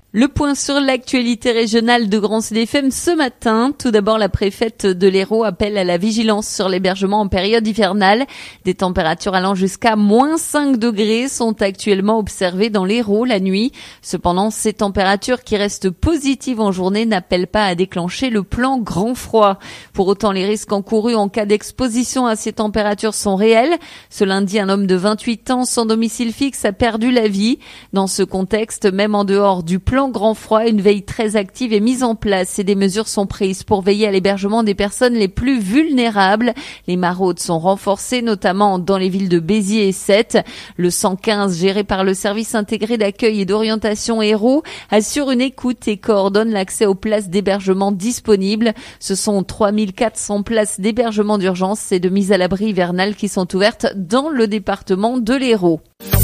Le point sur l'actualité régionale de Grand Sud FM ce matin. Tout d'abord, la préfète de l'Hérault appelle à la vigilance sur l'hébergement en période hivernale. Des températures allant jusqu'à -5 degrés sont actuellement observées dans l'Hérault la nuit. Cependant, ces températures qui restent positives en journée n'appellent pas à déclencher le plan grand froid. Pour autant, les risques encourus en cas d'exposition à ces températures sont réels. Ce lundi, un homme de 28 ans sans domicile fixe a perdu la vie. Dans ce contexte, même en dehors du plan grand froid, une veille très active est mise en place et des mesures sont prises pour veiller à l'hébergement des personnes les plus vulnérables. Les maraudes sont renforcées, notamment dans les villes de Béziers et Sète. Le 115, géré par le service intégré d'accueil et d'orientation Hérault, assure une écoute et coordonne l'accès aux places d'hébergement disponibles. Ce sont 3400 places d'hébergement d'urgence et de mise à l'abri hivernale qui sont ouvertes dans le département de l'Hérault.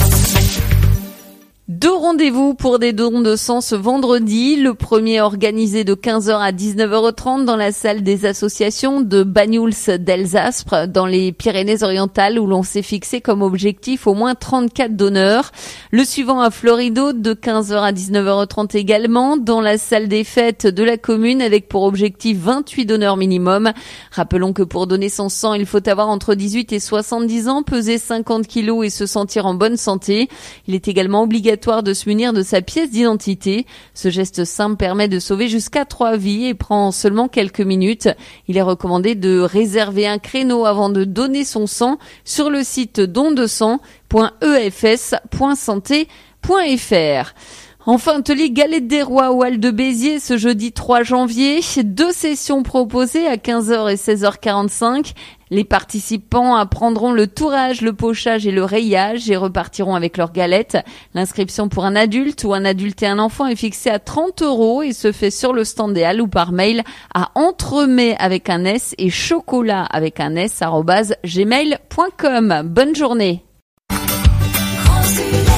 2 rendez-vous pour des dons de sang ce vendredi. Le premier organisé de 15h à 19h30 dans la salle des associations de Banyuls d'Elsaspre dans les Pyrénées-Orientales où l'on s'est fixé comme objectif au moins 34 donneurs. Le suivant à Florido de 15h à 19h30 également dans la salle des fêtes de la commune avec pour objectif 28 donneurs minimum. Rappelons que pour donner son sang, il faut avoir entre 18 et 70 ans, peser 50 kilos et se sentir en bonne santé. Il est également obligatoire de se munir de sa pièce d'identité. Ce geste simple permet de sauver jusqu'à 3 vies et prend seulement quelques minutes. Il est recommandé de réserver un créneau avant de donner son sang sur le site dondesang.efs.santé.fr. Enfin, atelier Galette des Rois au Hall de Béziers ce jeudi 3 janvier. 2 sessions proposées à 15h et 16h45. Les participants apprendront le tourage, le pochage et le rayage et repartiront avec leurs galettes. L'inscription pour un adulte ou un adulte et un enfant est fixée à 30 € et se fait sur le stand des Halles ou par mail à entremets avec un S et chocolat avec un S @gmail.com. Bonne journée.